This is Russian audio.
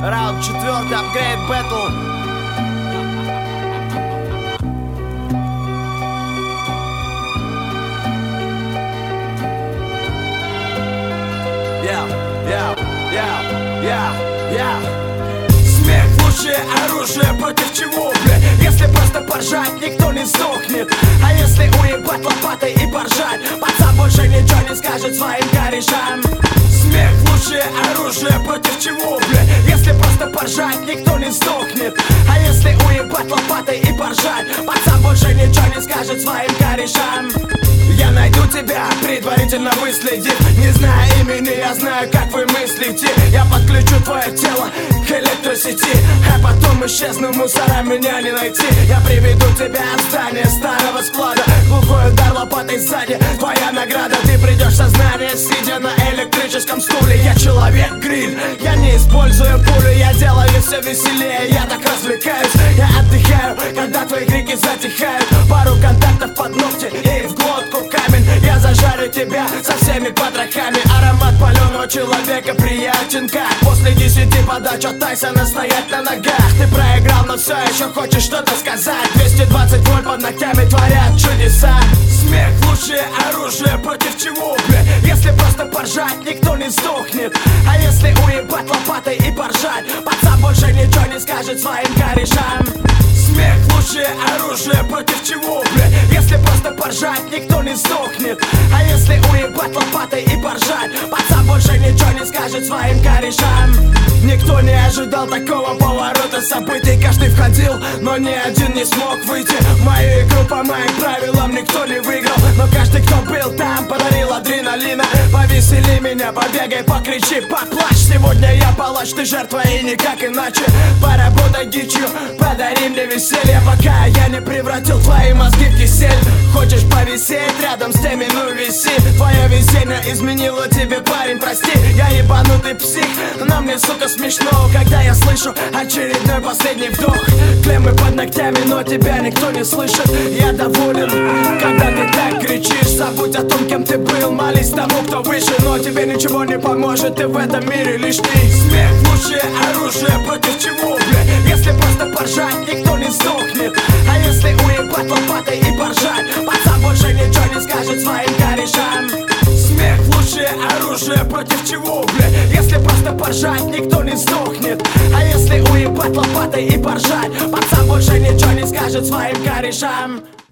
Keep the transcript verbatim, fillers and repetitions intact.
Раунд четвертый, апгрейд бэтл. Yeah, yeah, yeah, yeah, yeah. Смех лучшее оружие, против чего, бля? Если просто поржать, никто не сдохнет. А если уебать лопатой и поржать, пацан больше ничего не скажет своим корешам. Смех лучшее оружие, против чего, бля? Если просто поржать, никто не сдохнет. А если уебать лопатой и поржать, пацан больше ничего не скажет своим корешам. Я найду тебя, предварительно выследив. Не зная имени, я знаю, как вы мыслите. Я подключу твое тело к электросети, а потом исчезну, мусора меня не найти. Я приведу тебя в здание старого склада. Глухой удар лопатой сзади, твоя награда. Ты придешь в сознание, сидя на электрическом стуле. Я человек-гриль, я не использую пули. Я делаю все веселее, я так развлекаюсь. Я отдыхаю, когда твои крики затихают. Пару контактов под ногти и в глотку камень. Я зажарю тебя со всеми потрохами. Аромат паленого человека приятен, как после десяти подач от Тайсона стоять на ногах. Ты проиграл, но все еще хочешь что-то сказать. Двести двадцать вольт под ногтями творят чудеса. Смех лучшее оружие, против чего, бля? Если просто поржать, никто не сдохнет. А если уебать лопатой и поржать, пацан больше ничего не скажет своим корешам. Смех лучшее оружие, против чего, бля? Если просто поржать, никто не сдохнет. А если уебать лопатой и поржать, пацан больше ничего не скажет своим корешам. Никто не ожидал такого поворота событий. Каждый входил, но ни один не смог выйти. Мою игру по моим правилам никто не выиграл. Но каждый, кто был там, подарил адреналина. Повесели меня, побегай, покричи, поплачь. Сегодня я палач, ты жертва и никак иначе. Поработай дичью, подари мне веселье, пока я не превратил твои мозги в кисель. Хочешь повисеть рядом с теми, ну виси. Твое везение изменило тебе, парень, прости. Я ебанутый псих, но мне, сука, смешно, когда я слышу очередной последний вдох. Клеммы под ногтями, но тебя никто не слышит. Я доволен, когда ты так кричишь. Забудь о том, кем ты был, молись тому, кто выше. Но тебе ничего не поможет, ты в этом мире лишний. Смех лучшее оружие, против чего, бля? Если просто поржать, никто не сдохнет. А если уебать лопатой и поржать, пацан больше ничего не скажет своим корешам. Смех лучшее оружие, против чего, бля? Если просто поржать, никто не сдохнет. А если уебать лопатой и поржать, пацан больше ничего не скажет своим корешам.